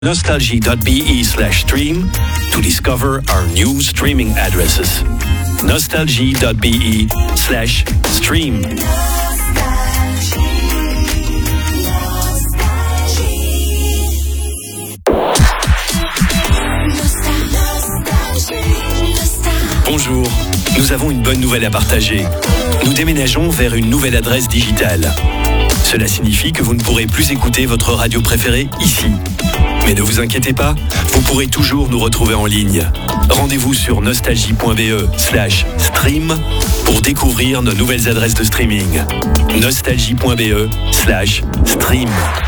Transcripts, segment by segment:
nostalgie.be/stream to discover our new streaming addresses. nostalgie.be/stream. Bonjour, nous avons une bonne nouvelle à partager. Nous déménageons vers une nouvelle adresse digitale. Cela signifie que vous ne pourrez plus écouter votre radio préférée ici. Mais ne vous inquiétez pas, vous pourrez toujours nous retrouver en ligne. Rendez-vous sur nostalgie.be/stream pour découvrir nos nouvelles adresses de streaming. nostalgie.be/stream.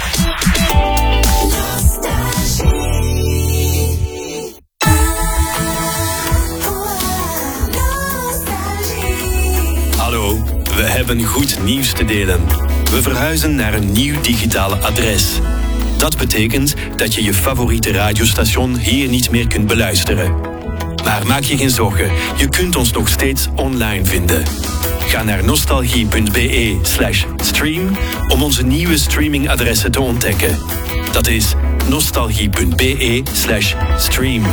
Hallo, we hebben goed nieuws te delen. We verhuizen naar een nieuw digitaal adres. Dat betekent dat je je favoriete radiostation hier niet meer kunt beluisteren. Maar maak je geen zorgen, je kunt ons nog steeds online vinden. Ga naar nostalgie.be/stream om onze nieuwe streamingadressen te ontdekken. Dat is nostalgie.be/stream.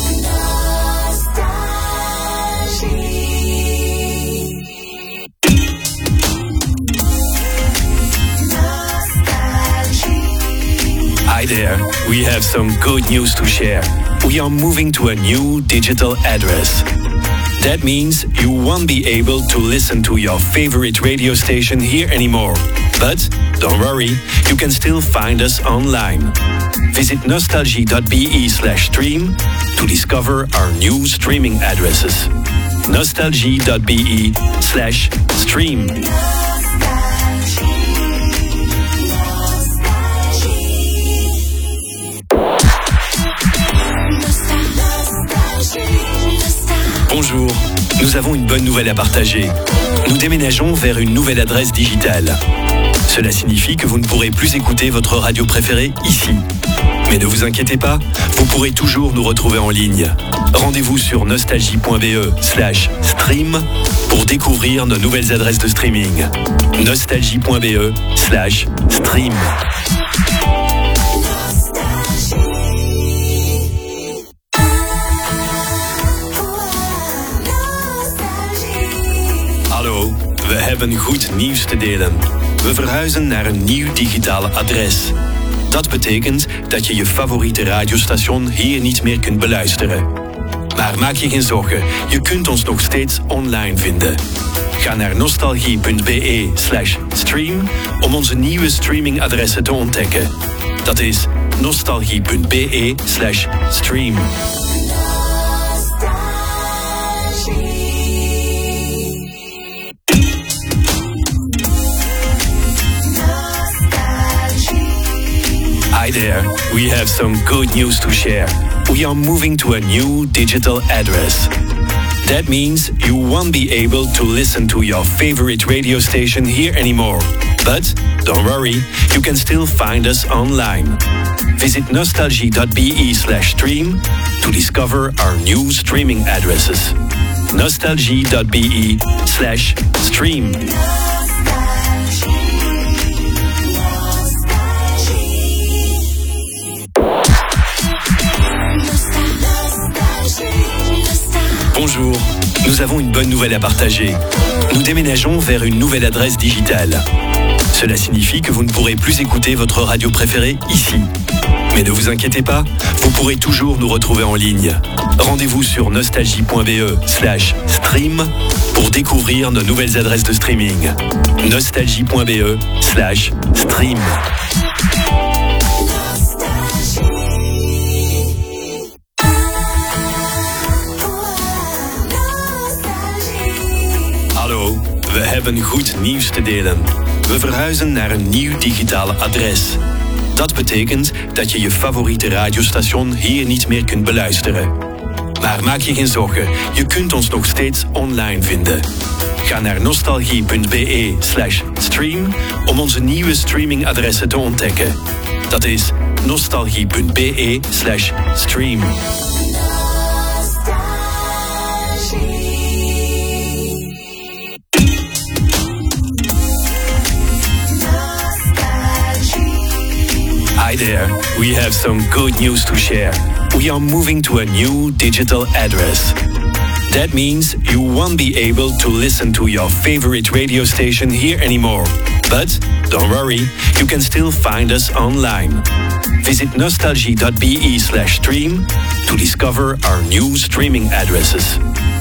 Hi there, we have some good news to share. We are moving to a new digital address. That means you won't be able to listen to your favorite radio station here anymore. But don't worry, you can still find us online. Visit nostalgie.be/stream to discover our new streaming addresses. nostalgie.be/stream. Bonjour, nous avons une bonne nouvelle à partager. Nous déménageons vers une nouvelle adresse digitale. Cela signifie que vous ne pourrez plus écouter votre radio préférée ici. Mais ne vous inquiétez pas, vous pourrez toujours nous retrouver en ligne. Rendez-vous sur nostalgie.be/stream pour découvrir nos nouvelles adresses de streaming. nostalgie.be/stream. Hallo, we hebben goed nieuws te delen. We verhuizen naar een nieuw digitaal adres. Dat betekent dat je je favoriete radiostation hier niet meer kunt beluisteren. Maar maak je geen zorgen, je kunt ons nog steeds online vinden. Ga naar nostalgie.be/stream om onze nieuwe streamingadressen te ontdekken. Dat is nostalgie.be/stream. Hi there, we have some good news to share. We are moving to a new digital address. That means you won't be able to listen to your favorite radio station here anymore. But don't worry, you can still find us online. Visit nostalgie.be/stream to discover our new streaming addresses. nostalgie.be/stream. Bonjour, nous avons une bonne nouvelle à partager. Nous déménageons vers une nouvelle adresse digitale. Cela signifie que vous ne pourrez plus écouter votre radio préférée ici. Mais ne vous inquiétez pas, vous pourrez toujours nous retrouver en ligne. Rendez-vous sur nostalgie.be/stream pour découvrir nos nouvelles adresses de streaming. nostalgie.be/stream. Hallo, we hebben goed nieuws te delen. We verhuizen naar een nieuw digitaal adres. Dat betekent dat je je favoriete radiostation hier niet meer kunt beluisteren. Maar maak je geen zorgen, je kunt ons nog steeds online vinden. Ga naar nostalgie.be/stream om onze nieuwe streamingadressen te ontdekken. Dat is nostalgie.be/stream. Hi there, we have some good news to share. We are moving to a new digital address. That means you won't be able to listen to your favorite radio station here anymore. But don't worry, you can still find us online. Visit nostalgie.be/stream to discover our new streaming addresses.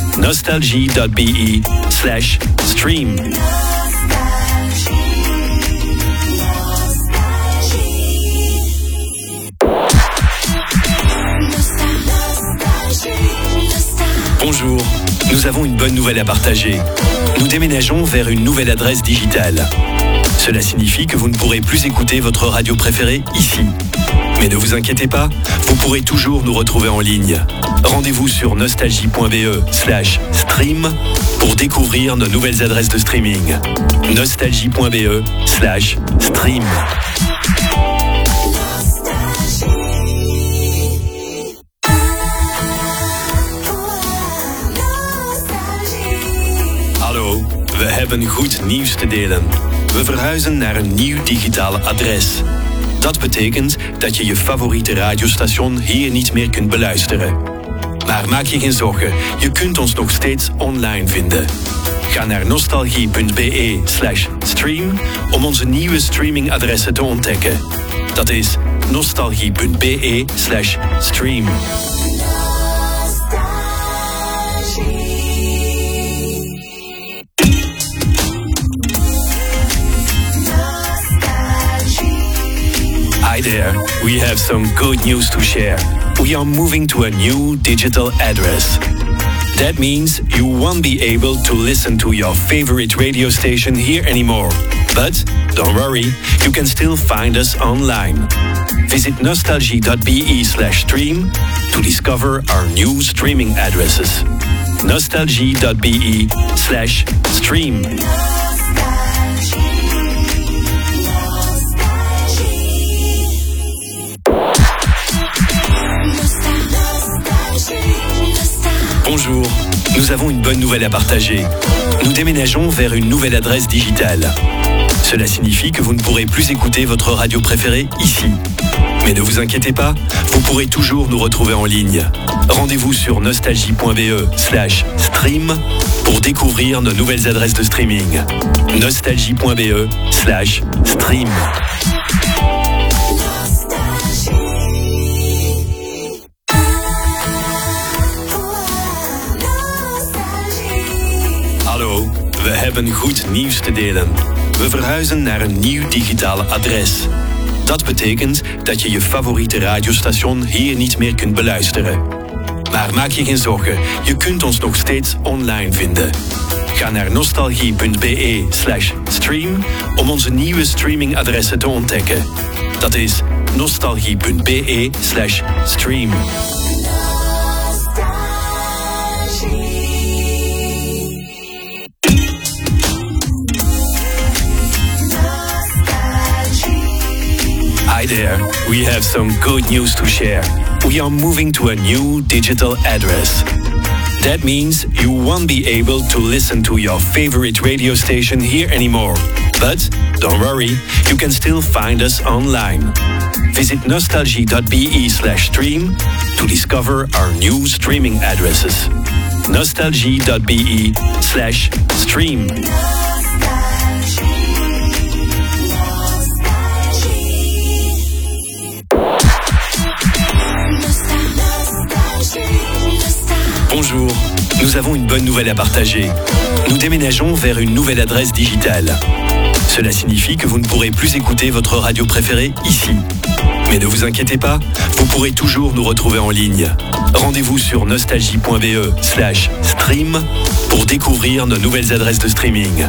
nostalgie.be/stream. Bonjour, nous avons une bonne nouvelle à partager. Nous déménageons vers une nouvelle adresse digitale. Cela signifie que vous ne pourrez plus écouter votre radio préférée ici. Mais ne vous inquiétez pas, vous pourrez toujours nous retrouver en ligne. Rendez-vous sur nostalgie.be/stream pour découvrir nos nouvelles adresses de streaming. nostalgie.be/stream. Hallo, we hebben goed nieuws te delen. We verhuizen naar een nieuw digitaal adres. Dat betekent dat je je favoriete radiostation hier niet meer kunt beluisteren. Maar maak je geen zorgen, je kunt ons nog steeds online vinden. Ga naar nostalgie.be/stream om onze nieuwe streamingadressen te ontdekken. Dat is nostalgie.be/stream. Hi there, we have some good news to share. We are moving to a new digital address. That means you won't be able to listen to your favorite radio station here anymore. But don't worry, you can still find us online. Visit nostalgie.be/stream to discover our new streaming addresses. nostalgie.be/stream. Bonjour, nous avons une bonne nouvelle à partager. Nous déménageons vers une nouvelle adresse digitale. Cela signifie que vous ne pourrez plus écouter votre radio préférée ici. Mais ne vous inquiétez pas, vous pourrez toujours nous retrouver en ligne. Rendez-vous sur nostalgie.be/stream pour découvrir nos nouvelles adresses de streaming. nostalgie.be/stream. Hallo, we hebben goed nieuws te delen. We verhuizen naar een nieuw digitaal adres. Dat betekent dat je je favoriete radiostation hier niet meer kunt beluisteren. Maar maak je geen zorgen, je kunt ons nog steeds online vinden. Ga naar nostalgie.be/stream om onze nieuwe streamingadressen te ontdekken. Dat is nostalgie.be/stream. Hi there, we have some good news to share. We are moving to a new digital address. That means you won't be able to listen to your favorite radio station here anymore. But don't worry, you can still find us online. Visit nostalgie.be/stream to discover our new streaming addresses. nostalgie.be/stream. Bonjour, nous avons une bonne nouvelle à partager. Nous déménageons vers une nouvelle adresse digitale. Cela signifie que vous ne pourrez plus écouter votre radio préférée ici. Mais ne vous inquiétez pas, vous pourrez toujours nous retrouver en ligne. Rendez-vous sur nostalgie.be/stream pour découvrir nos nouvelles adresses de streaming.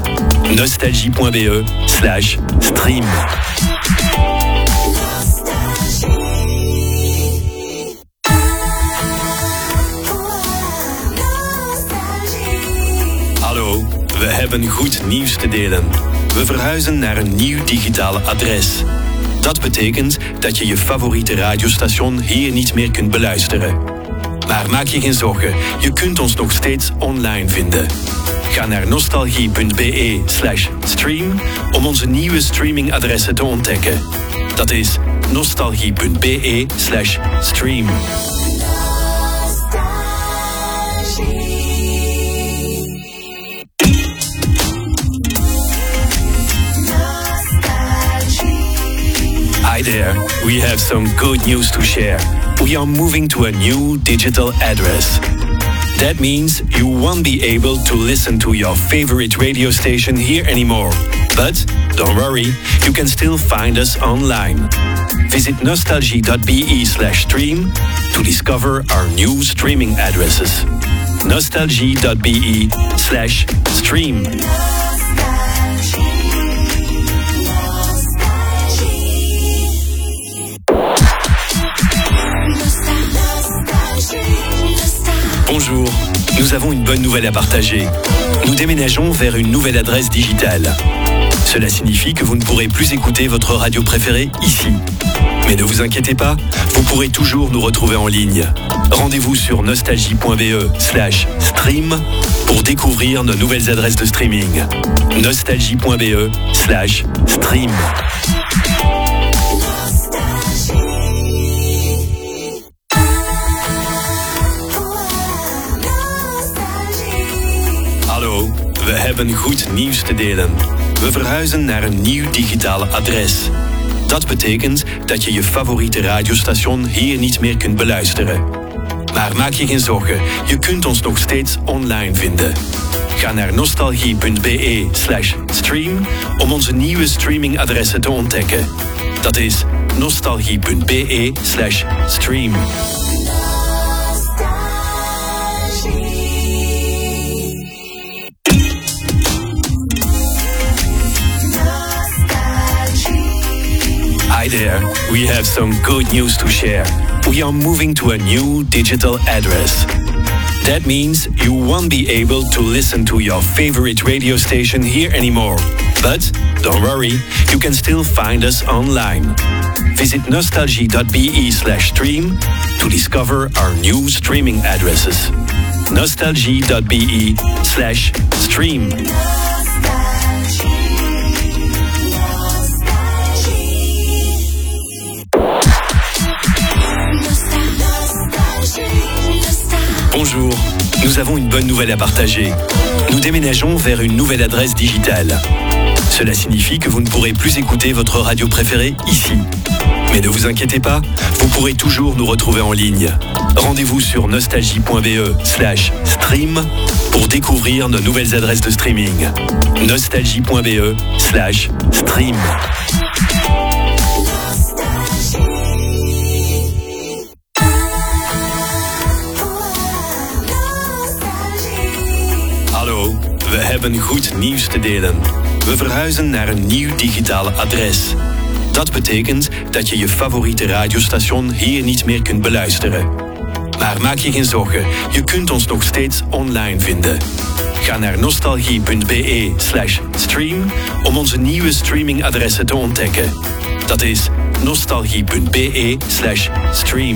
nostalgie.be/stream. Hallo, we hebben goed nieuws te delen. We verhuizen naar een nieuw digitaal adres. Dat betekent dat je je favoriete radiostation hier niet meer kunt beluisteren. Maar maak je geen zorgen, je kunt ons nog steeds online vinden. Ga naar nostalgie.be/stream om onze nieuwe streamingadressen te ontdekken. Dat is nostalgie.be/stream. Hi there, we have some good news to share. We are moving to a new digital address. That means you won't be able to listen to your favorite radio station here anymore. But don't worry, you can still find us online. Visit nostalgie.be/stream to discover our new streaming addresses. nostalgie.be/stream. Bonjour, nous avons une bonne nouvelle à partager. Nous déménageons vers une nouvelle adresse digitale. Cela signifie que vous ne pourrez plus écouter votre radio préférée ici. Mais ne vous inquiétez pas, vous pourrez toujours nous retrouver en ligne. Rendez-vous sur nostalgie.be/stream pour découvrir nos nouvelles adresses de streaming. nostalgie.be/stream. Hallo, we hebben goed nieuws te delen. We verhuizen naar een nieuw digitaal adres. Dat betekent dat je je favoriete radiostation hier niet meer kunt beluisteren. Maar maak je geen zorgen, je kunt ons nog steeds online vinden. Ga naar nostalgie.be/stream om onze nieuwe streamingadressen te ontdekken. Dat is nostalgie.be/stream. Hi there, we have some good news to share. We are moving to a new digital address. That means you won't be able to listen to your favorite radio station here anymore. But don't worry, you can still find us online. Visit nostalgie.be/stream to discover our new streaming addresses. nostalgie.be/stream. Bonjour, nous avons une bonne nouvelle à partager. Nous déménageons vers une nouvelle adresse digitale. Cela signifie que vous ne pourrez plus écouter votre radio préférée ici. Mais ne vous inquiétez pas, vous pourrez toujours nous retrouver en ligne. Rendez-vous sur nostalgie.be/stream pour découvrir nos nouvelles adresses de streaming. nostalgie.be/stream. Hallo, we hebben goed nieuws te delen. We verhuizen naar een nieuw digitaal adres. Dat betekent dat je je favoriete radiostation hier niet meer kunt beluisteren. Maar maak je geen zorgen, je kunt ons nog steeds online vinden. Ga naar nostalgie.be/stream om onze nieuwe streamingadressen te ontdekken. Dat is nostalgie.be/stream.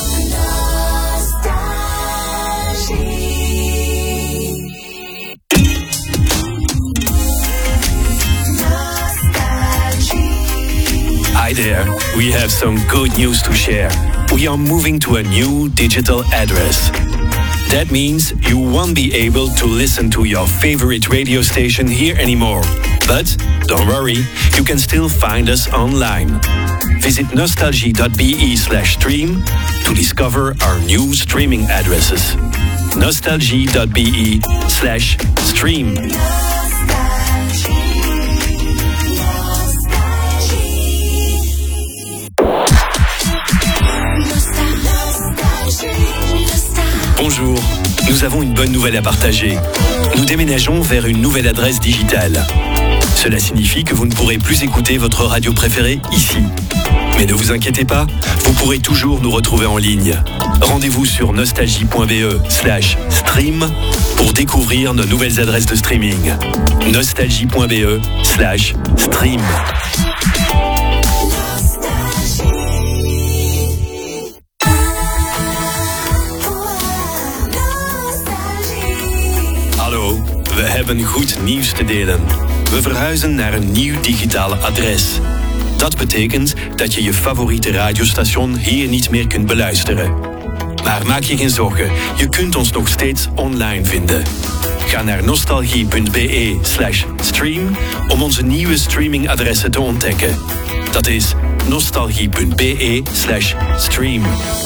Hi there, we have some good news to share. We are moving to a new digital address. That means you won't be able to listen to your favorite radio station here anymore. But don't worry, you can still find us online. Visit nostalgie.be/stream to discover our new streaming addresses. nostalgie.be/stream. Bonjour, nous avons une bonne nouvelle à partager. Nous déménageons vers une nouvelle adresse digitale. Cela signifie que vous ne pourrez plus écouter votre radio préférée ici. Mais ne vous inquiétez pas, vous pourrez toujours nous retrouver en ligne. Rendez-vous sur nostalgie.be/stream pour découvrir nos nouvelles adresses de streaming. nostalgie.be/stream. Hallo, we hebben goed nieuws te delen. We verhuizen naar een nieuw digitaal adres. Dat betekent dat je je favoriete radiostation hier niet meer kunt beluisteren. Maar maak je geen zorgen, je kunt ons nog steeds online vinden. Ga naar nostalgie.be/stream om onze nieuwe streamingadressen te ontdekken. Dat is nostalgie.be/stream.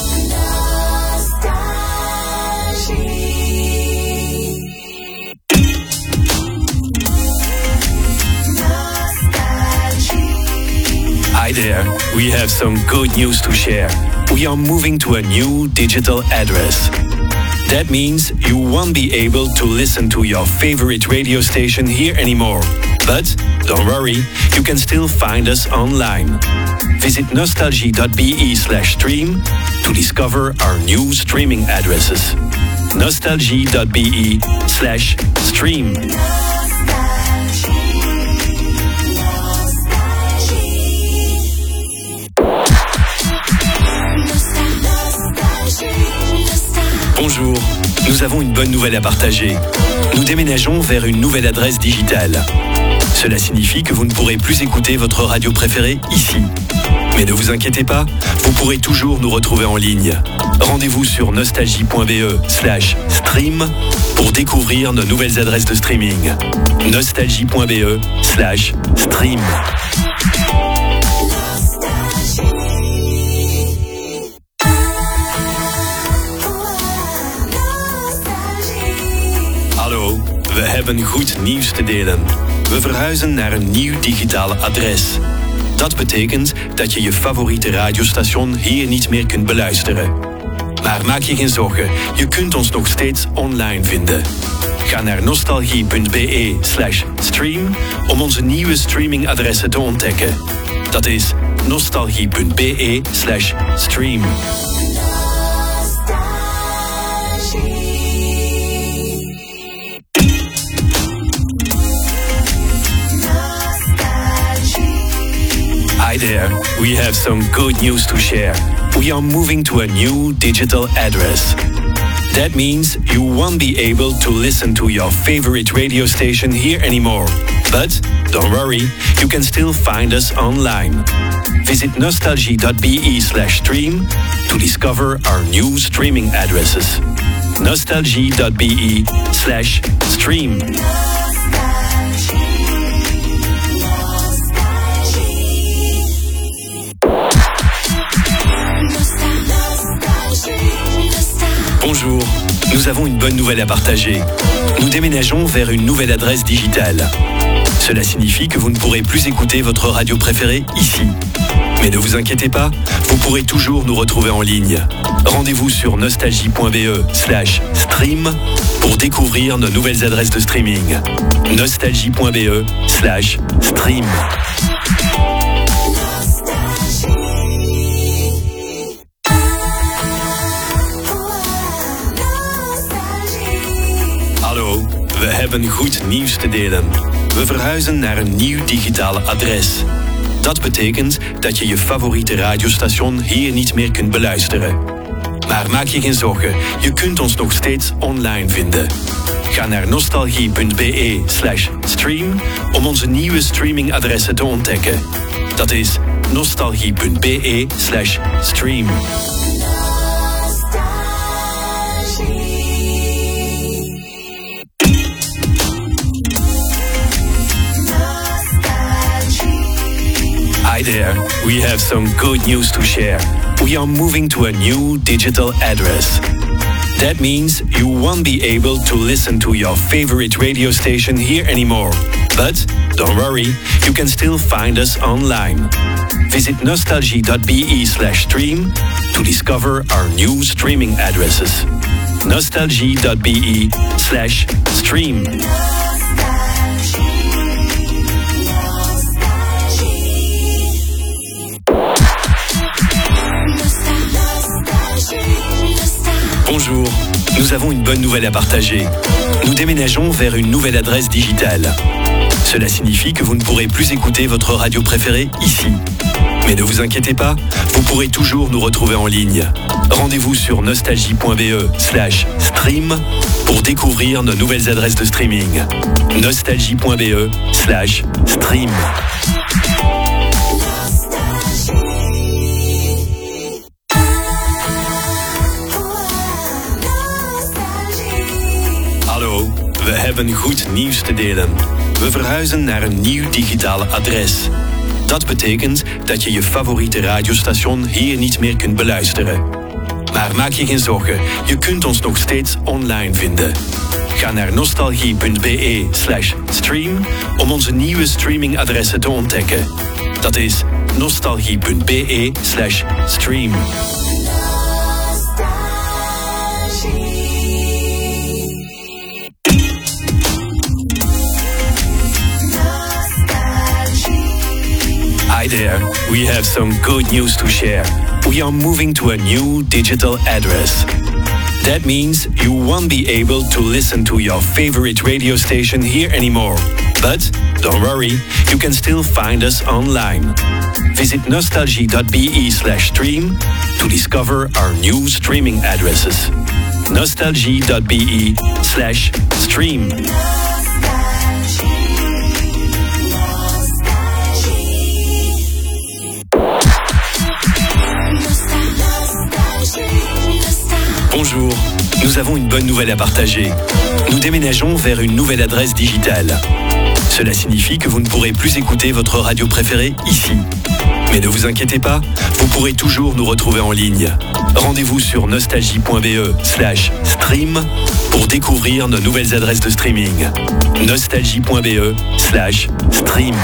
Hi there, we have some good news to share. We are moving to a new digital address. That means you won't be able to listen to your favorite radio station here anymore. But don't worry, you can still find us online. Visit nostalgie.be/stream to discover our new streaming addresses. nostalgie.be/stream. Bonjour, nous avons une bonne nouvelle à partager. Nous déménageons vers une nouvelle adresse digitale. Cela signifie que vous ne pourrez plus écouter votre radio préférée ici. Mais ne vous inquiétez pas, vous pourrez toujours nous retrouver en ligne. Rendez-vous sur nostalgie.be/stream pour découvrir nos nouvelles adresses de streaming. nostalgie.be/stream. Hallo, we hebben goed nieuws te delen. We verhuizen naar een nieuw digitale adres. Dat betekent dat je je favoriete radiostation hier niet meer kunt beluisteren. Maar maak je geen zorgen, je kunt ons nog steeds online vinden. Ga naar nostalgie.be/stream om onze nieuwe streamingadressen te ontdekken. Dat is nostalgie.be/stream. Hi there, we have some good news to share. We are moving to a new digital address. That means you won't be able to listen to your favorite radio station here anymore. But don't worry, you can still find us online. Visit nostalgie.be/stream to discover our new streaming addresses. nostalgie.be/stream. Bonjour, nous avons une bonne nouvelle à partager. Nous déménageons vers une nouvelle adresse digitale. Cela signifie que vous ne pourrez plus écouter votre radio préférée ici. Mais ne vous inquiétez pas, vous pourrez toujours nous retrouver en ligne. Rendez-vous sur nostalgie.be/stream pour découvrir nos nouvelles adresses de streaming. nostalgie.be/stream. Hallo, we hebben goed nieuws te delen. We verhuizen naar een nieuw digitale adres. Dat betekent dat je je favoriete radiostation hier niet meer kunt beluisteren. Maar maak je geen zorgen, je kunt ons nog steeds online vinden. Ga naar nostalgie.be/stream om onze nieuwe streamingadressen te ontdekken. Dat is nostalgie.be/stream. Hi there, we have some good news to share. We are moving to a new digital address. That means you won't be able to listen to your favorite radio station here anymore. But don't worry, you can still find us online. Visit nostalgie.be/stream to discover our new streaming addresses. nostalgie.be/stream. Bonjour, nous avons une bonne nouvelle à partager. Nous déménageons vers une nouvelle adresse digitale. Cela signifie que vous ne pourrez plus écouter votre radio préférée ici. Mais ne vous inquiétez pas, vous pourrez toujours nous retrouver en ligne. Rendez-vous sur nostalgie.be/stream pour découvrir nos nouvelles adresses de streaming. nostalgie.be/stream. hebben goed nieuws te delen. We verhuizen naar een nieuw digitaal adres. Dat betekent dat je je favoriete radiostation hier niet meer kunt beluisteren. Maar maak je geen zorgen, je kunt ons nog steeds online vinden. Ga naar nostalgie.be/stream om onze nieuwe streamingadressen te ontdekken. Dat is nostalgie.be/stream. Hi there, we have some good news to share. We are moving to a new digital address. That means you won't be able to listen to your favorite radio station here anymore. But don't worry, you can still find us online. Visit nostalgie.be/stream to discover our new streaming addresses. nostalgie.be/stream. Bonjour, nous avons une bonne nouvelle à partager. Nous déménageons vers une nouvelle adresse digitale. Cela signifie que vous ne pourrez plus écouter votre radio préférée ici. Mais ne vous inquiétez pas, vous pourrez toujours nous retrouver en ligne. Rendez-vous sur nostalgie.be/stream pour découvrir nos nouvelles adresses de streaming. nostalgie.be/stream.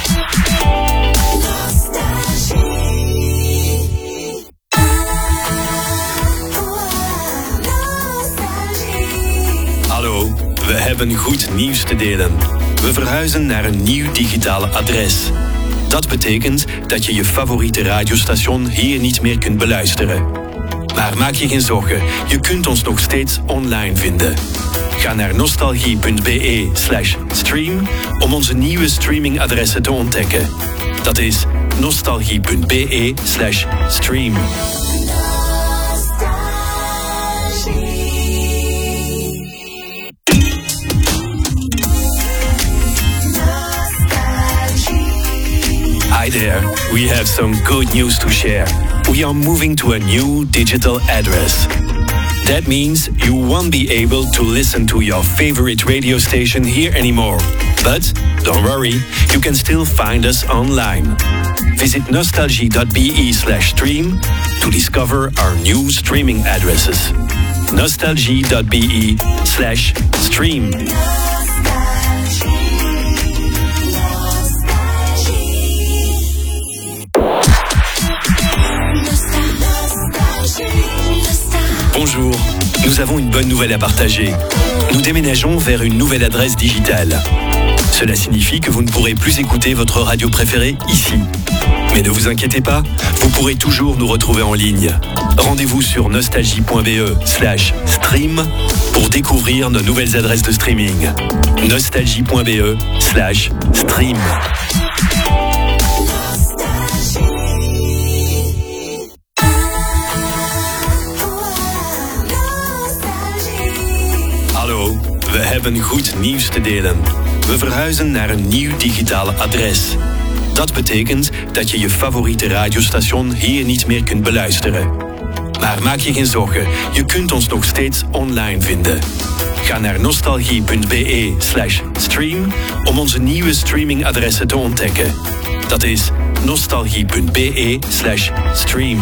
Hallo, we hebben goed nieuws te delen. We verhuizen naar een nieuw digitaal adres. Dat betekent dat je je favoriete radiostation hier niet meer kunt beluisteren. Maar maak je geen zorgen, je kunt ons nog steeds online vinden. Ga naar nostalgie.be/stream om onze nieuwe streamingadressen te ontdekken. Dat is nostalgie.be/stream. Hi there, we have some good news to share. We are moving to a new digital address. That means you won't be able to listen to your favorite radio station here anymore. But don't worry, you can still find us online. Visit nostalgie.be/stream to discover our new streaming addresses. nostalgie.be/stream. Bonjour, nous avons une bonne nouvelle à partager. Nous déménageons vers une nouvelle adresse digitale. Cela signifie que vous ne pourrez plus écouter votre radio préférée ici. Mais ne vous inquiétez pas, vous pourrez toujours nous retrouver en ligne. Rendez-vous sur nostalgie.be/stream pour découvrir nos nouvelles adresses de streaming. nostalgie.be/stream. Hallo, we hebben goed nieuws te delen. We verhuizen naar een nieuw digitaal adres. Dat betekent dat je je favoriete radiostation hier niet meer kunt beluisteren. Maar maak je geen zorgen, je kunt ons nog steeds online vinden. Ga naar nostalgie.be/stream om onze nieuwe streamingadressen te ontdekken. Dat is nostalgie.be/stream.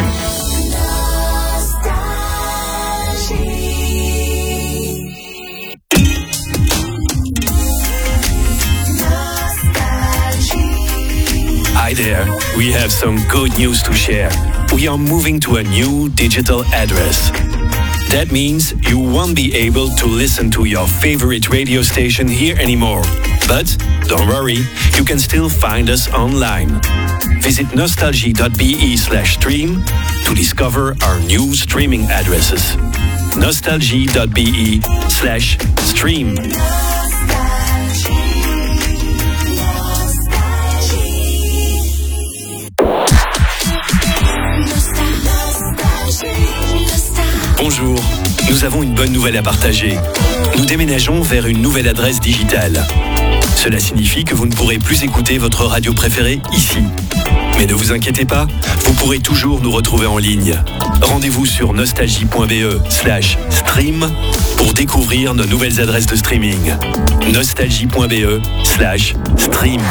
Hi there, we have some good news to share. We are moving to a new digital address. That means you won't be able to listen to your favorite radio station here anymore. But don't worry, you can still find us online. Visit nostalgie.be/stream to discover our new streaming addresses. nostalgie.be/stream. Bonjour, nous avons une bonne nouvelle à partager. Nous déménageons vers une nouvelle adresse digitale. Cela signifie que vous ne pourrez plus écouter votre radio préférée ici. Mais ne vous inquiétez pas, vous pourrez toujours nous retrouver en ligne. Rendez-vous sur nostalgie.be/stream pour découvrir nos nouvelles adresses de streaming. nostalgie.be/stream.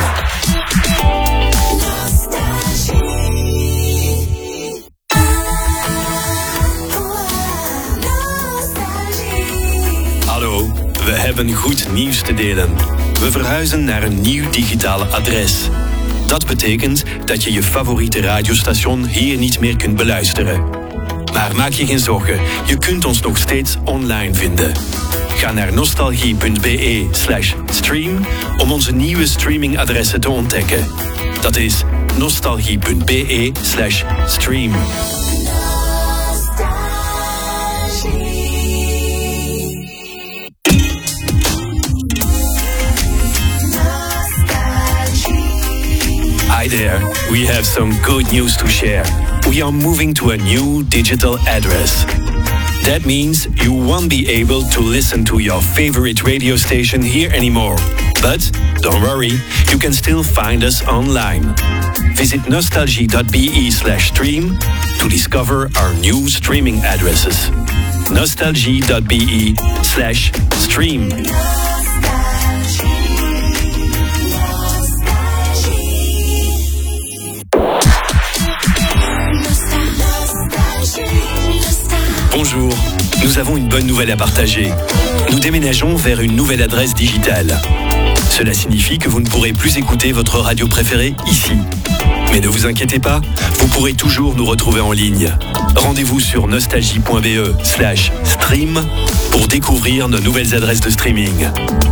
Hallo, we hebben goed nieuws te delen. We verhuizen naar een nieuw digitaal adres. Dat betekent dat je je favoriete radiostation hier niet meer kunt beluisteren. Maar maak je geen zorgen, je kunt ons nog steeds online vinden. Ga naar nostalgie.be/stream om onze nieuwe streamingadressen te ontdekken. Dat is nostalgie.be/stream. Hi there, we have some good news to share. We are moving to a new digital address. That means you won't be able to listen to your favorite radio station here anymore. But don't worry, you can still find us online. Visit nostalgie.be/stream to discover our new streaming addresses. nostalgie.be/stream. Bonjour, nous avons une bonne nouvelle à partager. Nous déménageons vers une nouvelle adresse digitale. Cela signifie que vous ne pourrez plus écouter votre radio préférée ici. Mais ne vous inquiétez pas, vous pourrez toujours nous retrouver en ligne. Rendez-vous sur nostalgie.be/stream pour découvrir nos nouvelles adresses de streaming.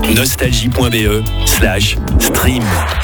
nostalgie.be/stream.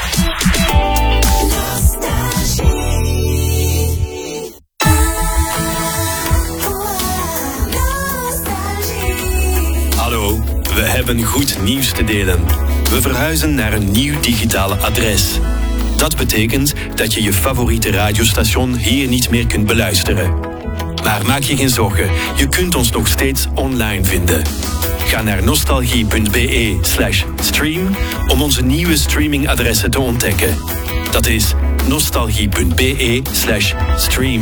Hallo, we hebben goed nieuws te delen. We verhuizen naar een nieuw digitaal adres. Dat betekent dat je je favoriete radiostation hier niet meer kunt beluisteren. Maar maak je geen zorgen, je kunt ons nog steeds online vinden. Ga naar nostalgie.be/stream om onze nieuwe streamingadressen te ontdekken. Dat is nostalgie.be/stream.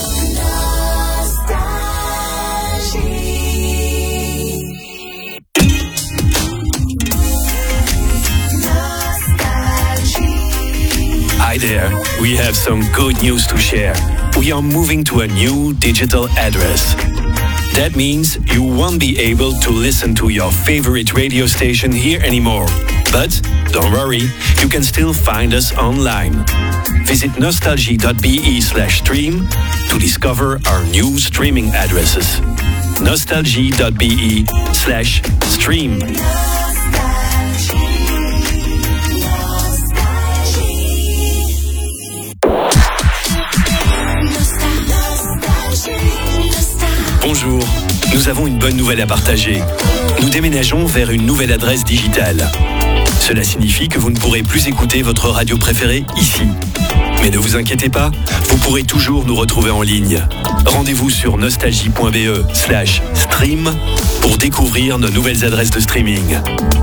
Hi there, we have some good news to share. We are moving to a new digital address. That means you won't be able to listen to your favorite radio station here anymore. But don't worry, you can still find us online. Visit nostalgie.be/stream to discover our new streaming addresses. nostalgie.be/stream. Bonjour, nous avons une bonne nouvelle à partager. Nous déménageons vers une nouvelle adresse digitale. Cela signifie que vous ne pourrez plus écouter votre radio préférée ici. Mais ne vous inquiétez pas, vous pourrez toujours nous retrouver en ligne. Rendez-vous sur nostalgie.be/stream pour découvrir nos nouvelles adresses de streaming.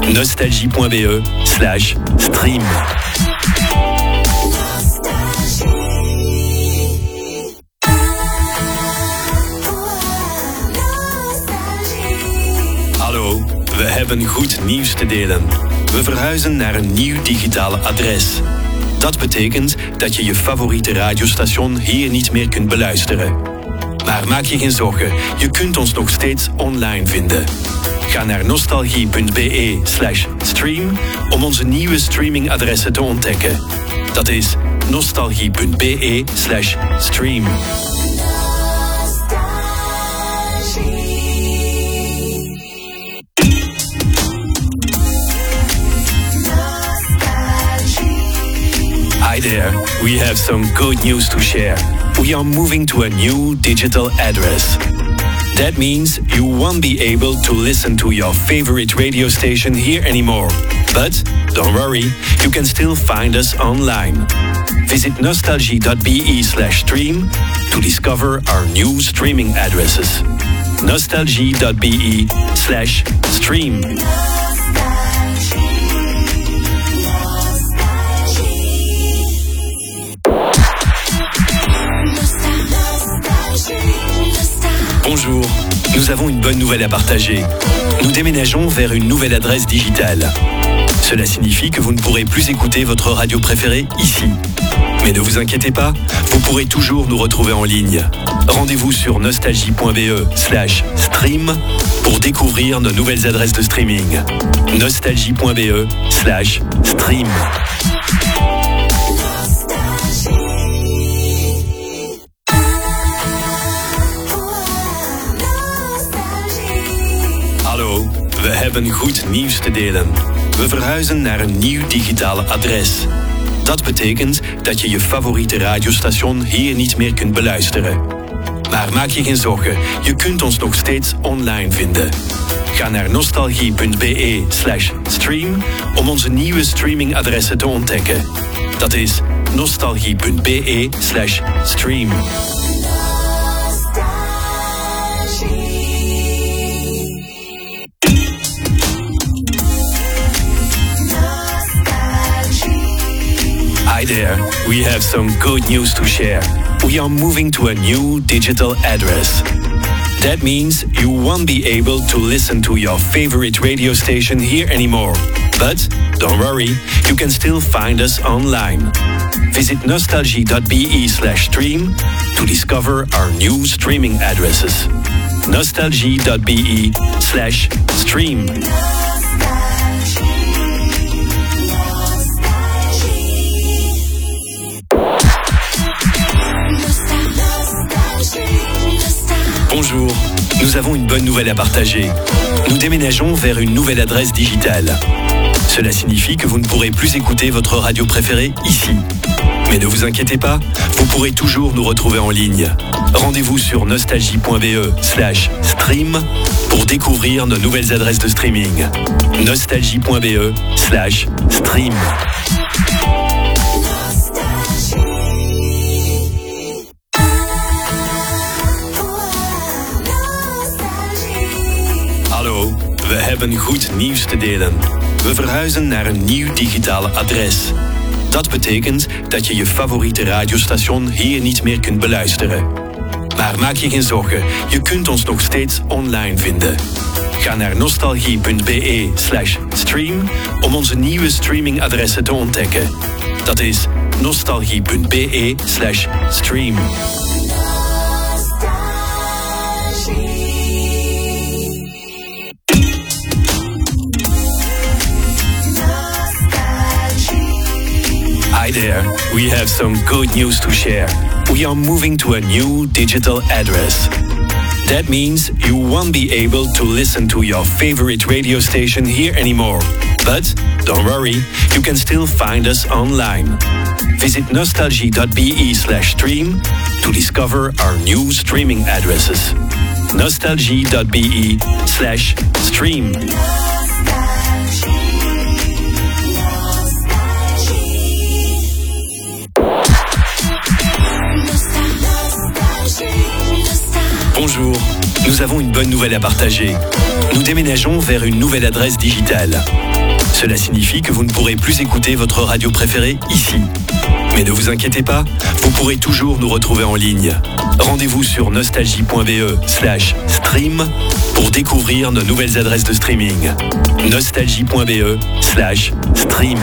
nostalgie.be/stream. Hallo, we hebben goed nieuws te delen. We verhuizen naar een nieuw digitaal adres. Dat betekent dat je je favoriete radiostation hier niet meer kunt beluisteren. Maar maak je geen zorgen, je kunt ons nog steeds online vinden. Ga naar nostalgie.be/stream om onze nieuwe streamingadressen te ontdekken. Dat is nostalgie.be/stream. Hi there, we have some good news to share. We are moving to a new digital address. That means you won't be able to listen to your favorite radio station here anymore. But don't worry, you can still find us online. Visit nostalgie.be/stream to discover our new streaming addresses. nostalgie.be/stream. Bonjour, nous avons une bonne nouvelle à partager. Nous déménageons vers une nouvelle adresse digitale. Cela signifie que vous ne pourrez plus écouter votre radio préférée ici. Mais ne vous inquiétez pas, vous pourrez toujours nous retrouver en ligne. Rendez-vous sur nostalgie.be/stream pour découvrir nos nouvelles adresses de streaming. nostalgie.be/stream. Hallo, we hebben goed nieuws te delen. We verhuizen naar een nieuw digitaal adres. Dat betekent dat je je favoriete radiostation hier niet meer kunt beluisteren. Maar maak je geen zorgen, je kunt ons nog steeds online vinden. Ga naar nostalgie.be/stream om onze nieuwe streamingadressen te ontdekken. Dat is nostalgie.be/stream. Hi there, we have some good news to share. We are moving to a new digital address. That means you won't be able to listen to your favorite radio station here anymore. But don't worry, you can still find us online. Visit nostalgie.be/stream to discover our new streaming addresses. nostalgie.be/stream. Bonjour, nous avons une bonne nouvelle à partager. Nous déménageons vers une nouvelle adresse digitale. Cela signifie que vous ne pourrez plus écouter votre radio préférée ici. Mais ne vous inquiétez pas, vous pourrez toujours nous retrouver en ligne. Rendez-vous sur nostalgie.be/stream pour découvrir nos nouvelles adresses de streaming. nostalgie.be/stream. Hallo, we hebben goed nieuws te delen. We verhuizen naar een nieuw digitaal adres. Dat betekent dat je je favoriete radiostation hier niet meer kunt beluisteren. Maar maak je geen zorgen, je kunt ons nog steeds online vinden. Ga naar nostalgie.be/stream om onze nieuwe streamingadressen te ontdekken. Dat is nostalgie.be/stream. Hi there, we have some good news to share. We are moving to a new digital address. That means you won't be able to listen to your favorite radio station here anymore. But don't worry, you can still find us online. Visit nostalgie.be/stream to discover our new streaming addresses. nostalgie.be/stream. Bonjour, nous avons une bonne nouvelle à partager. Nous déménageons vers une nouvelle adresse digitale. Cela signifie que vous ne pourrez plus écouter votre radio préférée ici. Mais ne vous inquiétez pas, vous pourrez toujours nous retrouver en ligne. Rendez-vous sur nostalgie.be/stream pour découvrir nos nouvelles adresses de streaming. nostalgie.be/stream.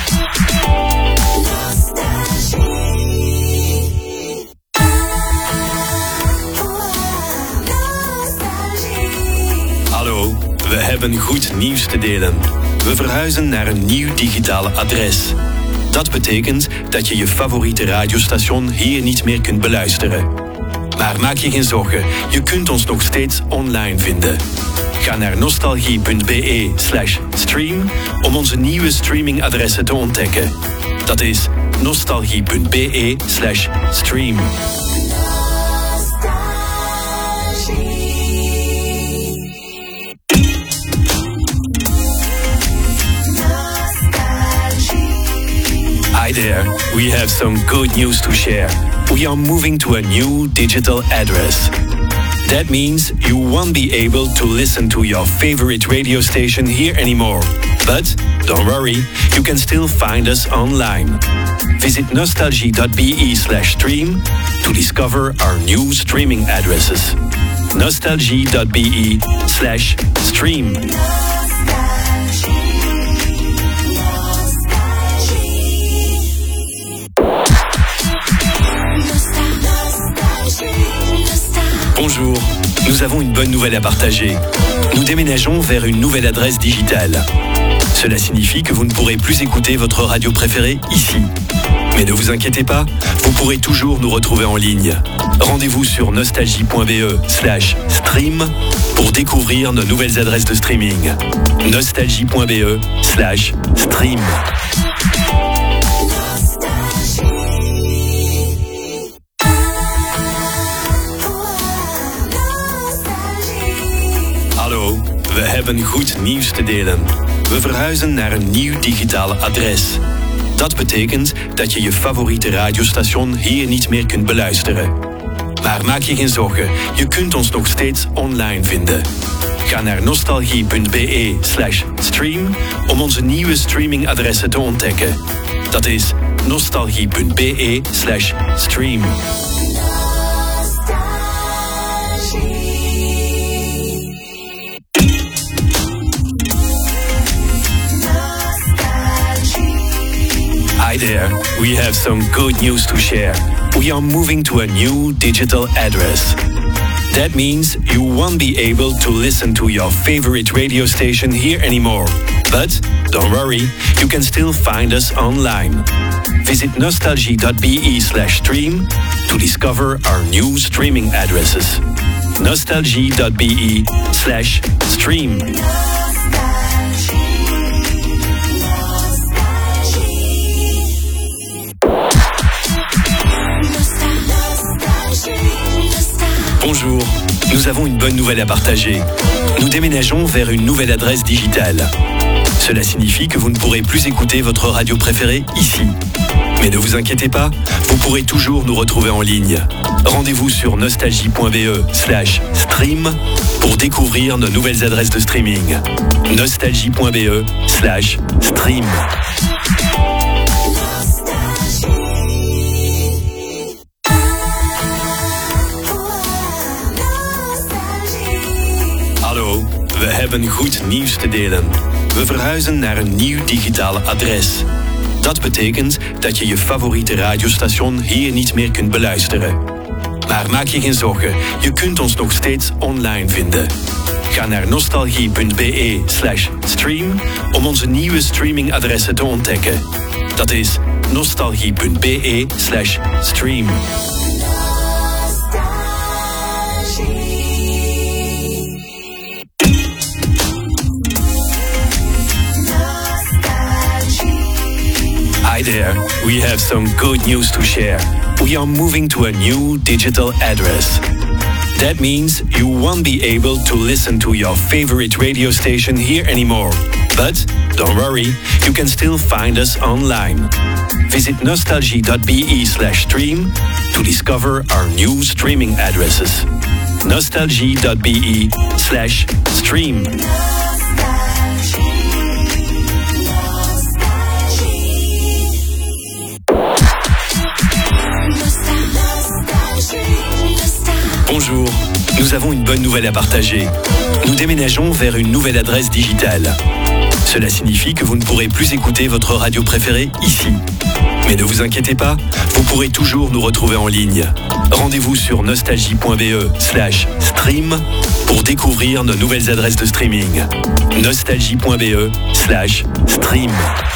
Hallo, we hebben goed nieuws te delen. We verhuizen naar een nieuw digitaal adres. Dat betekent dat je je favoriete radiostation hier niet meer kunt beluisteren. Maar maak je geen zorgen, je kunt ons nog steeds online vinden. Ga naar nostalgie.be/stream om onze nieuwe streamingadressen te ontdekken. Dat is nostalgie.be/stream. Hi there, we have some good news to share. We are moving to a new digital address. That means you won't be able to listen to your favorite radio station here anymore. But don't worry, you can still find us online. Visit nostalgie.be/stream to discover our new streaming addresses. nostalgie.be/stream. Bonjour, nous avons une bonne nouvelle à partager. Nous déménageons vers une nouvelle adresse digitale. Cela signifie que vous ne pourrez plus écouter votre radio préférée ici. Mais ne vous inquiétez pas, vous pourrez toujours nous retrouver en ligne. Rendez-vous sur nostalgie.be/stream pour découvrir nos nouvelles adresses de streaming. nostalgie.be/stream. Hallo, we hebben goed nieuws te delen. We verhuizen naar een nieuw digitaal adres. Dat betekent dat je je favoriete radiostation hier niet meer kunt beluisteren. Maar maak je geen zorgen, je kunt ons nog steeds online vinden. Ga naar nostalgie.be/stream om onze nieuwe streamingadressen te ontdekken. Dat is nostalgie.be/stream. Hi there, we have some good news to share. We are moving to a new digital address. That means you won't be able to listen to your favorite radio station here anymore. But don't worry, you can still find us online. Visit nostalgie.be/stream to discover our new streaming addresses. nostalgie.be/stream. Bonjour, nous avons une bonne nouvelle à partager. Nous déménageons vers une nouvelle adresse digitale. Cela signifie que vous ne pourrez plus écouter votre radio préférée ici. Mais ne vous inquiétez pas, vous pourrez toujours nous retrouver en ligne. Rendez-vous sur nostalgie.be/stream pour découvrir nos nouvelles adresses de streaming. nostalgie.be/stream. Hallo, we hebben goed nieuws te delen. We verhuizen naar een nieuw digitaal adres. Dat betekent dat je je favoriete radiostation hier niet meer kunt beluisteren. Maar maak je geen zorgen, je kunt ons nog steeds online vinden. Ga naar nostalgie.be/stream om onze nieuwe streamingadressen te ontdekken. Dat is nostalgie.be/stream. Hi there, we have some good news to share. We are moving to a new digital address. That means you won't be able to listen to your favorite radio station here anymore. But don't worry, you can still find us online. Visit nostalgie.be/stream to discover our new streaming addresses. nostalgie.be/stream. Bonjour, nous avons une bonne nouvelle à partager. Nous déménageons vers une nouvelle adresse digitale. Cela signifie que vous ne pourrez plus écouter votre radio préférée ici. Mais ne vous inquiétez pas, vous pourrez toujours nous retrouver en ligne. Rendez-vous sur nostalgie.be/stream pour découvrir nos nouvelles adresses de streaming. nostalgie.be/stream.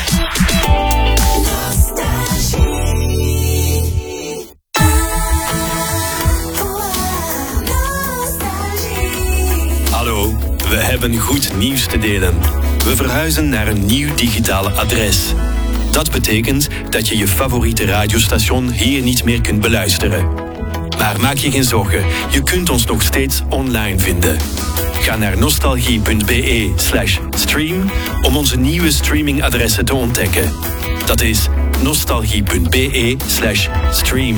Hallo, we hebben goed nieuws te delen. We verhuizen naar een nieuw digitaal adres. Dat betekent dat je je favoriete radiostation hier niet meer kunt beluisteren. Maar maak je geen zorgen, je kunt ons nog steeds online vinden. Ga naar nostalgie.be/stream om onze nieuwe streamingadressen te ontdekken. Dat is nostalgie.be/stream.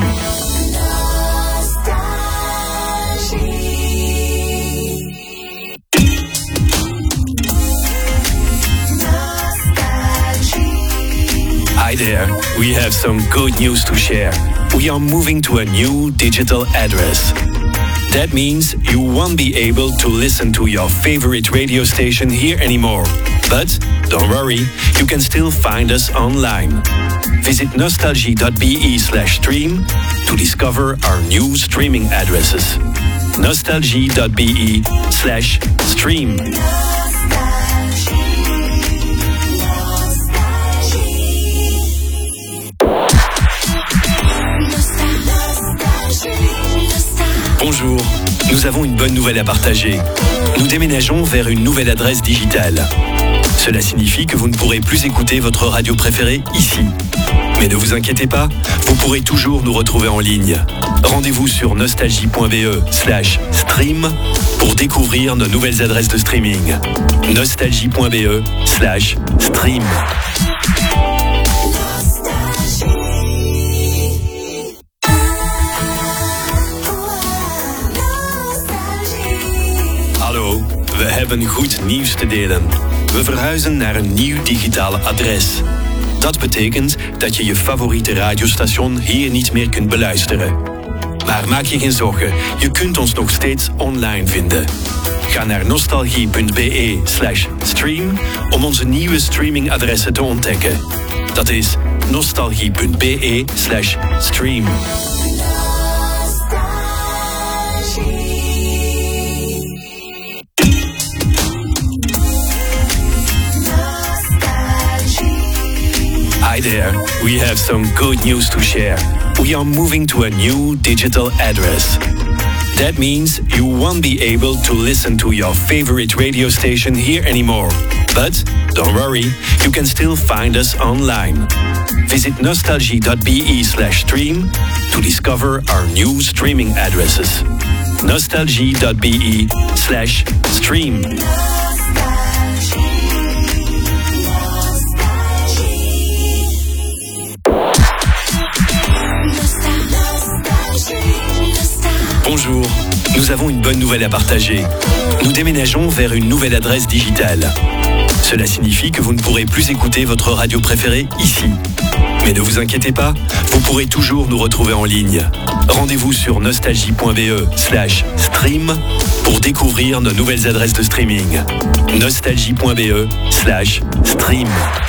Hi there, we have some good news to share. We are moving to a new digital address. That means you won't be able to listen to your favorite radio station here anymore. But don't worry, you can still find us online. Visit nostalgie.be/stream to discover our new streaming addresses. nostalgie.be/stream. Bonjour, nous avons une bonne nouvelle à partager. Nous déménageons vers une nouvelle adresse digitale. Cela signifie que vous ne pourrez plus écouter votre radio préférée ici. Mais ne vous inquiétez pas, vous pourrez toujours nous retrouver en ligne. Rendez-vous sur nostalgie.be/stream pour découvrir nos nouvelles adresses de streaming. nostalgie.be/stream. Hallo, we hebben goed nieuws te delen. We verhuizen naar een nieuw digitaal adres. Dat betekent dat je je favoriete radiostation hier niet meer kunt beluisteren. Maar maak je geen zorgen, je kunt ons nog steeds online vinden. Ga naar nostalgie.be/stream om onze nieuwe streamingadressen te ontdekken. Dat is nostalgie.be/stream. Hi there, we have some good news to share. We are moving to a new digital address. That means you won't be able to listen to your favorite radio station here anymore. But don't worry, you can still find us online. Visit nostalgie.be/stream to discover our new streaming addresses. nostalgie.be/stream. Bonjour, nous avons une bonne nouvelle à partager. Nous déménageons vers une nouvelle adresse digitale. Cela signifie que vous ne pourrez plus écouter votre radio préférée ici. Mais ne vous inquiétez pas, vous pourrez toujours nous retrouver en ligne. Rendez-vous sur nostalgie.be/stream pour découvrir nos nouvelles adresses de streaming. nostalgie.be/stream.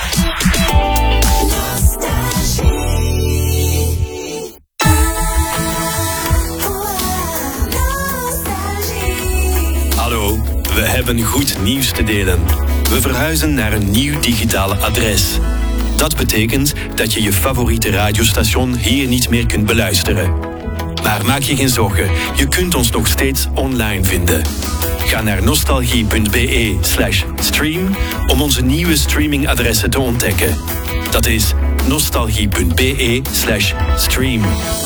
Hallo, we hebben goed nieuws te delen. We verhuizen naar een nieuw digitaal adres. Dat betekent dat je je favoriete radiostation hier niet meer kunt beluisteren. Maar maak je geen zorgen, je kunt ons nog steeds online vinden. Ga naar nostalgie.be/stream om onze nieuwe streamingadressen te ontdekken. Dat is nostalgie.be/stream.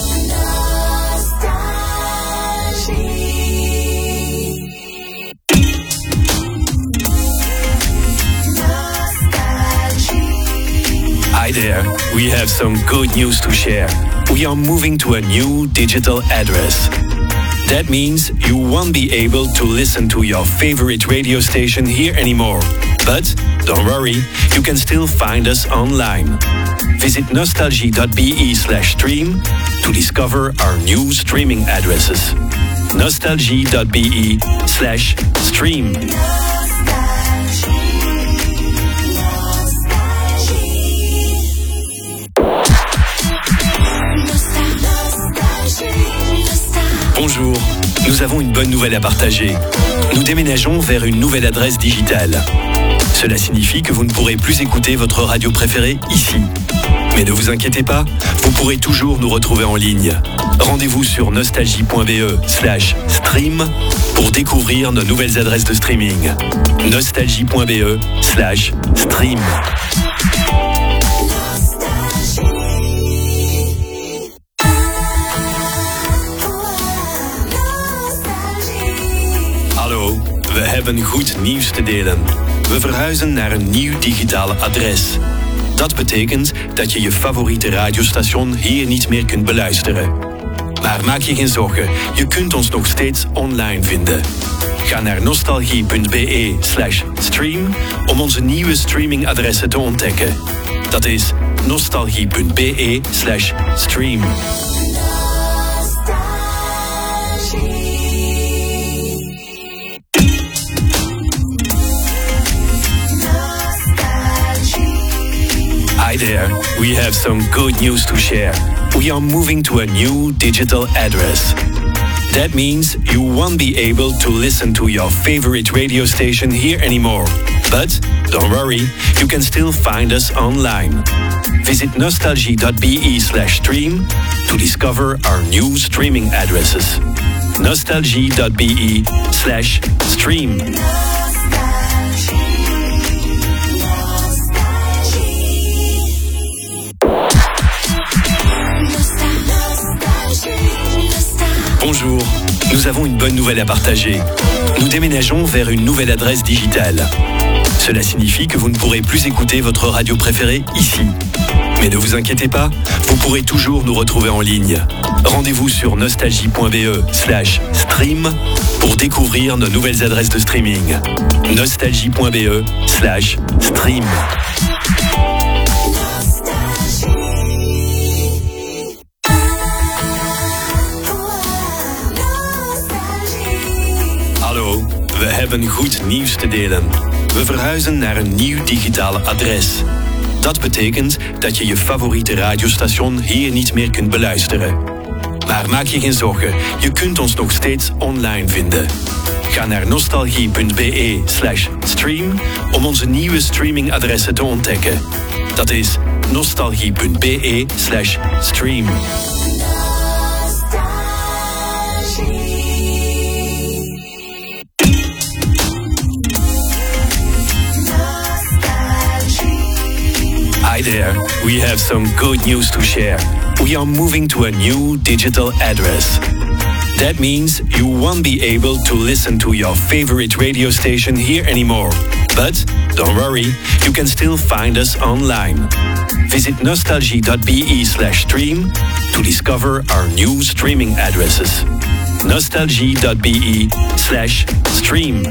Hi there, we have some good news to share. We are moving to a new digital address. That means you won't be able to listen to your favorite radio station here anymore. But don't worry, you can still find us online. Visit nostalgie.be/stream to discover our new streaming addresses. nostalgie.be/stream. Bonjour, nous avons une bonne nouvelle à partager. Nous déménageons vers une nouvelle adresse digitale. Cela signifie que vous ne pourrez plus écouter votre radio préférée ici. Mais ne vous inquiétez pas, vous pourrez toujours nous retrouver en ligne. Rendez-vous sur nostalgie.be/stream pour découvrir nos nouvelles adresses de streaming. nostalgie.be/stream. Hallo, we hebben goed nieuws te delen. We verhuizen naar een nieuw digitaal adres. Dat betekent dat je je favoriete radiostation hier niet meer kunt beluisteren. Maar maak je geen zorgen, je kunt ons nog steeds online vinden. Ga naar nostalgie.be/stream om onze nieuwe streamingadressen te ontdekken. Dat is nostalgie.be/stream. Nostalgie. Hi there, we have some good news to share. We are moving to a new digital address. That means you won't be able to listen to your favorite radio station here anymore. But don't worry, you can still find us online. Visit nostalgie.be/stream to discover our new streaming addresses. nostalgie.be/stream. Bonjour, nous avons une bonne nouvelle à partager. Nous déménageons vers une nouvelle adresse digitale. Cela signifie que vous ne pourrez plus écouter votre radio préférée ici. Mais ne vous inquiétez pas, vous pourrez toujours nous retrouver en ligne. Rendez-vous sur nostalgie.be/stream pour découvrir nos nouvelles adresses de streaming. nostalgie.be/stream. Hallo, we hebben goed nieuws te delen. We verhuizen naar een nieuw digitaal adres. Dat betekent dat je je favoriete radiostation hier niet meer kunt beluisteren. Maar maak je geen zorgen, je kunt ons nog steeds online vinden. Ga naar nostalgie.be/stream om onze nieuwe streamingadressen te ontdekken. Dat is nostalgie.be/stream. Hi there, we have some good news to share. We are moving to a new digital address. That means you won't be able to listen to your favorite radio station here anymore. But don't worry, you can still find us online. Visit nostalgie.be/stream to discover our new streaming addresses. nostalgie.be/stream.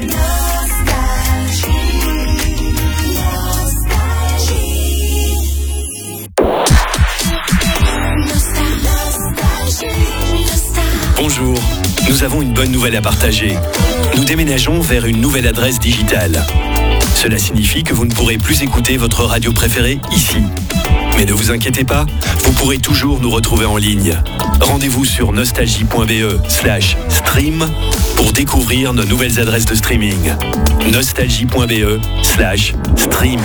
Bonjour, nous avons une bonne nouvelle à partager. Nous déménageons vers une nouvelle adresse digitale. Cela signifie que vous ne pourrez plus écouter votre radio préférée ici. Mais ne vous inquiétez pas, vous pourrez toujours nous retrouver en ligne. Rendez-vous sur nostalgie.be/stream pour découvrir nos nouvelles adresses de streaming. nostalgie.be/stream.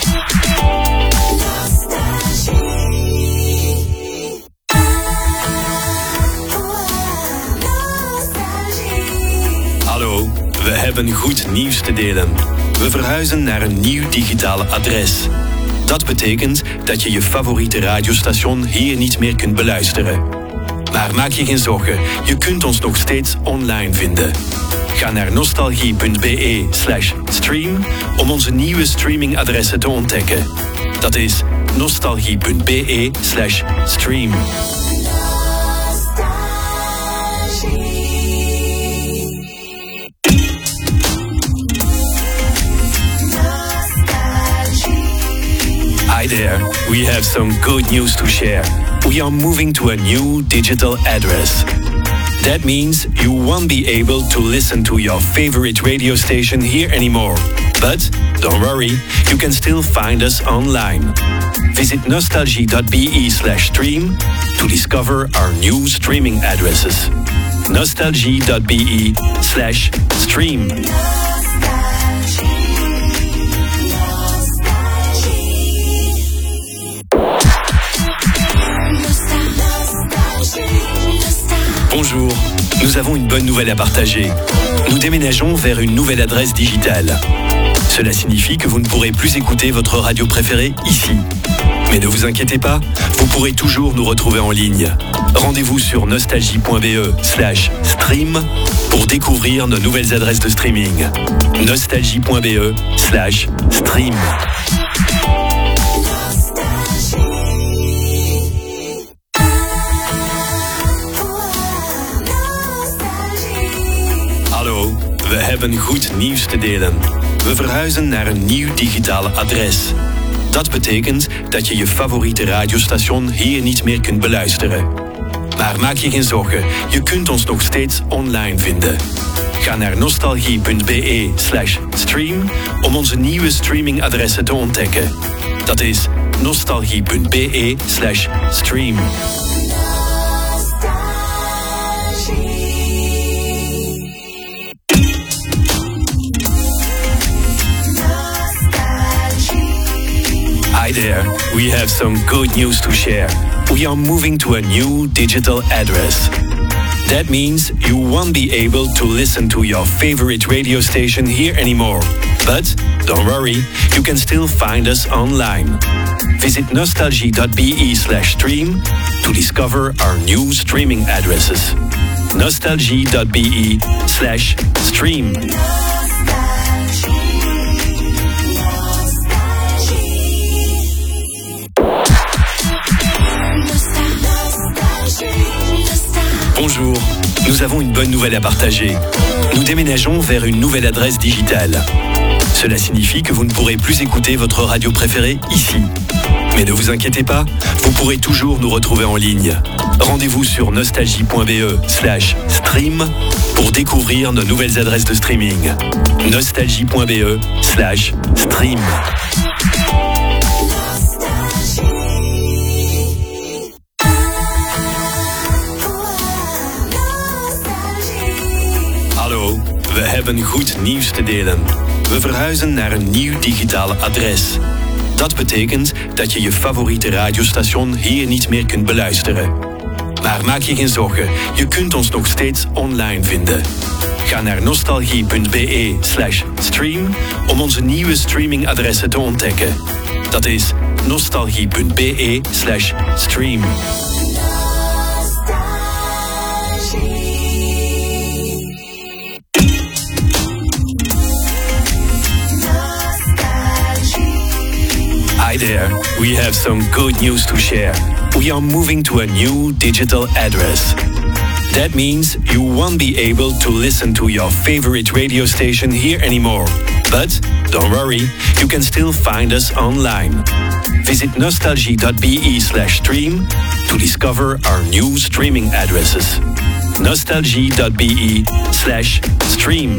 Hallo, we hebben goed nieuws te delen. We verhuizen naar een nieuw digitaal adres. Dat betekent dat je je favoriete radiostation hier niet meer kunt beluisteren. Maar maak je geen zorgen, je kunt ons nog steeds online vinden. Ga naar nostalgie.be/stream om onze nieuwe streamingadressen te ontdekken. Dat is nostalgie.be/stream. Hi there, we have some good news to share. We are moving to a new digital address. That means you won't be able to listen to your favorite radio station here anymore. But don't worry, you can still find us online. Visit nostalgie.be/stream to discover our new streaming addresses. nostalgie.be/stream. Bonjour, nous avons une bonne nouvelle à partager. Nous déménageons vers une nouvelle adresse digitale. Cela signifie que vous ne pourrez plus écouter votre radio préférée ici. Mais ne vous inquiétez pas, vous pourrez toujours nous retrouver en ligne. Rendez-vous sur nostalgie.be/stream pour découvrir nos nouvelles adresses de streaming. nostalgie.be/stream. Hallo, we hebben goed nieuws te delen. We verhuizen naar een nieuw digitaal adres. Dat betekent dat je je favoriete radiostation hier niet meer kunt beluisteren. Maar maak je geen zorgen, je kunt ons nog steeds online vinden. Ga naar nostalgie.be/stream om onze nieuwe streamingadressen te ontdekken. Dat is nostalgie.be/stream. Hi there, we have some good news to share. We are moving to a new digital address. That means you won't be able to listen to your favorite radio station here anymore. But don't worry, you can still find us online. Visit nostalgie.be/stream to discover our new streaming addresses. nostalgie.be/stream. Bonjour, nous avons une bonne nouvelle à partager. Nous déménageons vers une nouvelle adresse digitale. Cela signifie que vous ne pourrez plus écouter votre radio préférée ici. Mais ne vous inquiétez pas, vous pourrez toujours nous retrouver en ligne. Rendez-vous sur nostalgie.be/stream pour découvrir nos nouvelles adresses de streaming. nostalgie.be/stream. Hallo, we hebben goed nieuws te delen. We verhuizen naar een nieuw digitaal adres. Dat betekent dat je je favoriete radiostation hier niet meer kunt beluisteren. Maar maak je geen zorgen, je kunt ons nog steeds online vinden. Ga naar nostalgie.be/stream om onze nieuwe streamingadressen te ontdekken. Dat is nostalgie.be/stream. Hi there, we have some good news to share. We are moving to a new digital address. That means you won't be able to listen to your favorite radio station here anymore. But don't worry, you can still find us online. Visit nostalgie.be/stream to discover our new streaming addresses. nostalgie.be/stream.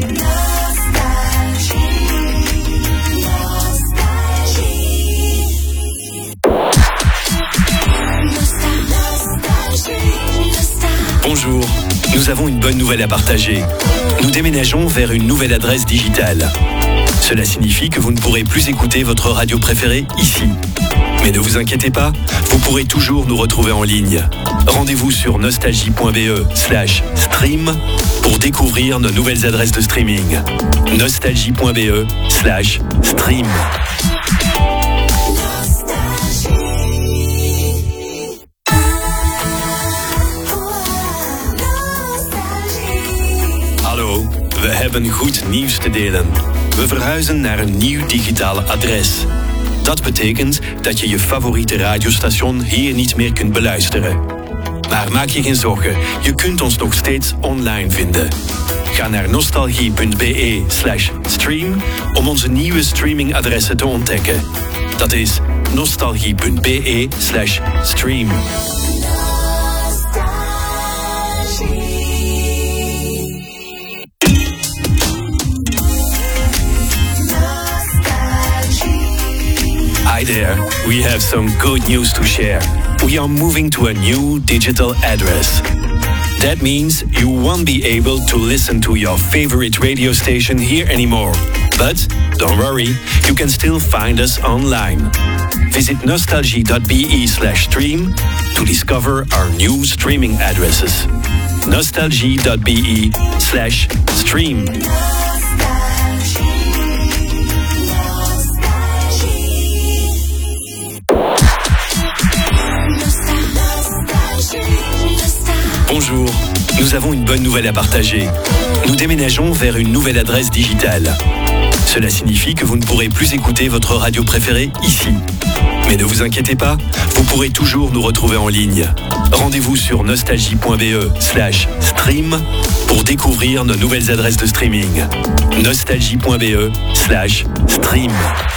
Bonjour, nous avons une bonne nouvelle à partager. Nous déménageons vers une nouvelle adresse digitale. Cela signifie que vous ne pourrez plus écouter votre radio préférée ici. Mais ne vous inquiétez pas, vous pourrez toujours nous retrouver en ligne. Rendez-vous sur nostalgie.be/stream pour découvrir nos nouvelles adresses de streaming. nostalgie.be/stream. Hallo, we hebben goed nieuws te delen. We verhuizen naar een nieuw digitaal adres. Dat betekent dat je je favoriete radiostation hier niet meer kunt beluisteren. Maar maak je geen zorgen, je kunt ons nog steeds online vinden. Ga naar nostalgie.be/stream om onze nieuwe streamingadressen te ontdekken. Dat is nostalgie.be/stream. Hi there, we have some good news to share. We are moving to a new digital address. That means you won't be able to listen to your favorite radio station here anymore. But don't worry, you can still find us online. Visit nostalgie.be/stream to discover our new streaming addresses. nostalgie.be/stream. Bonjour, nous avons une bonne nouvelle à partager. Nous déménageons vers une nouvelle adresse digitale. Cela signifie que vous ne pourrez plus écouter votre radio préférée ici. Mais ne vous inquiétez pas, vous pourrez toujours nous retrouver en ligne. Rendez-vous sur nostalgie.be/stream pour découvrir nos nouvelles adresses de streaming. nostalgie.be/stream.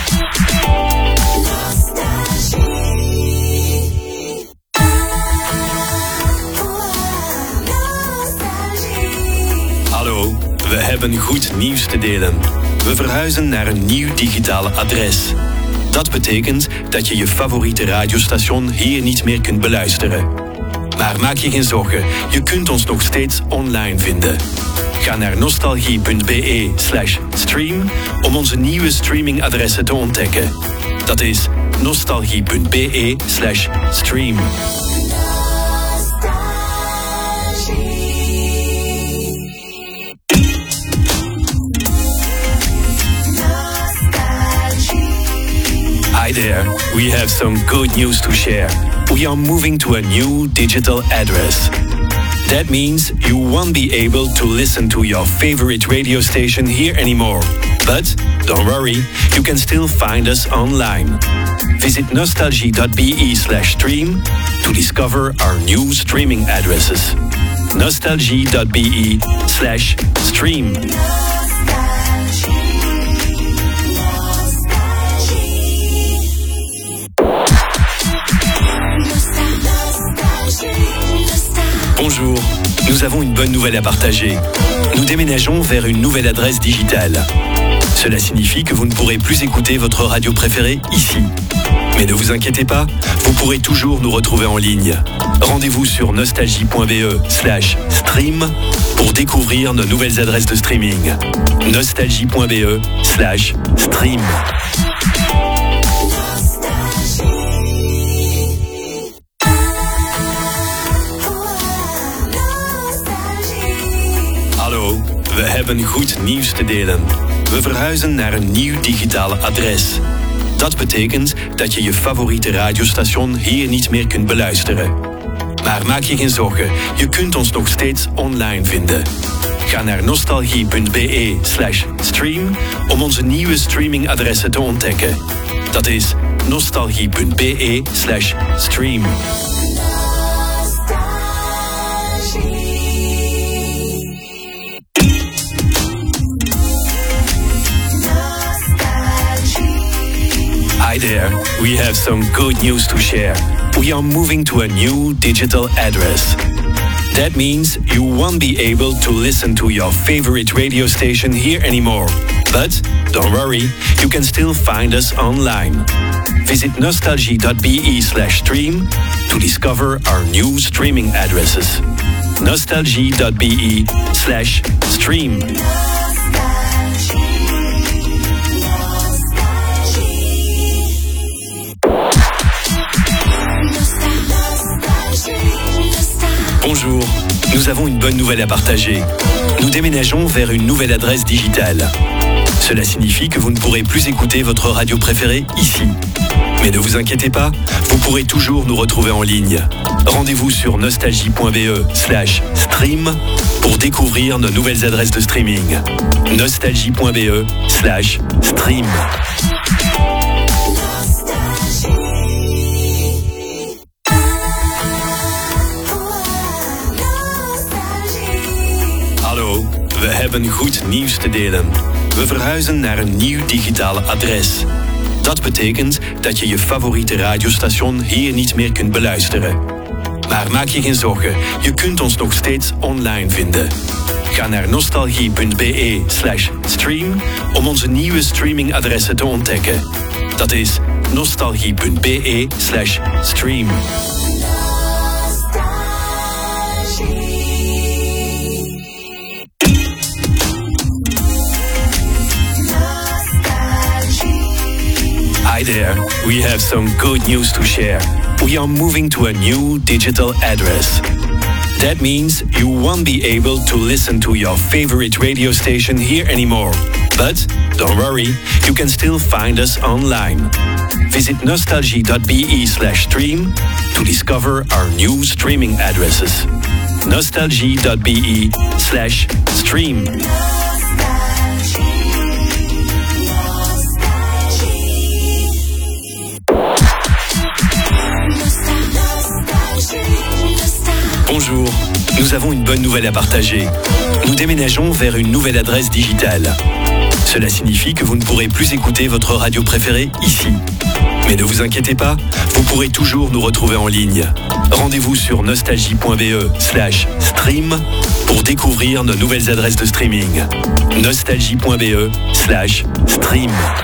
Hallo, we hebben goed nieuws te delen. We verhuizen naar een nieuw digitaal adres. Dat betekent dat je je favoriete radiostation hier niet meer kunt beluisteren. Maar maak je geen zorgen, je kunt ons nog steeds online vinden. Ga naar nostalgie.be/stream om onze nieuwe streamingadressen te ontdekken. Dat is nostalgie.be/stream. Hi there, we have some good news to share. We are moving to a new digital address. That means you won't be able to listen to your favorite radio station here anymore. But don't worry, you can still find us online. Visit nostalgie.be/stream to discover our new streaming addresses. nostalgie.be/stream. Bonjour, nous avons une bonne nouvelle à partager. Nous déménageons vers une nouvelle adresse digitale. Cela signifie que vous ne pourrez plus écouter votre radio préférée ici. Mais ne vous inquiétez pas, vous pourrez toujours nous retrouver en ligne. Rendez-vous sur nostalgie.be/stream pour découvrir nos nouvelles adresses de streaming. nostalgie.be/stream. Hallo, we hebben goed nieuws te delen. We verhuizen naar een nieuw digitaal adres. Dat betekent dat je je favoriete radiostation hier niet meer kunt beluisteren. Maar maak je geen zorgen, je kunt ons nog steeds online vinden. Ga naar nostalgie.be/stream om onze nieuwe streamingadressen te ontdekken. Dat is nostalgie.be/stream. Hi there, we have some good news to share. We are moving to a new digital address. That means you won't be able to listen to your favorite radio station here anymore. But don't worry, you can still find us online. Visit nostalgie.be/stream to discover our new streaming addresses. nostalgie.be/stream. Bonjour, nous avons une bonne nouvelle à partager. Nous déménageons vers une nouvelle adresse digitale. Cela signifie que vous ne pourrez plus écouter votre radio préférée ici. Mais ne vous inquiétez pas, vous pourrez toujours nous retrouver en ligne. Rendez-vous sur nostalgie.be/stream pour découvrir nos nouvelles adresses de streaming. nostalgie.be/stream. Hallo, we hebben goed nieuws te delen. We verhuizen naar een nieuw digitaal adres. Dat betekent dat je je favoriete radiostation hier niet meer kunt beluisteren. Maar maak je geen zorgen, je kunt ons nog steeds online vinden. Ga naar nostalgie.be/stream om onze nieuwe streamingadressen te ontdekken. Dat is nostalgie.be/stream. Hi there, we have some good news to share. We are moving to a new digital address. That means you won't be able to listen to your favorite radio station here anymore. But don't worry, you can still find us online. Visit nostalgie.be/stream to discover our new streaming addresses. nostalgie.be/stream. Bonjour, nous avons une bonne nouvelle à partager. Nous déménageons vers une nouvelle adresse digitale. Cela signifie que vous ne pourrez plus écouter votre radio préférée ici. Mais ne vous inquiétez pas, vous pourrez toujours nous retrouver en ligne. Rendez-vous sur nostalgie.be/stream pour découvrir nos nouvelles adresses de streaming. nostalgie.be/stream.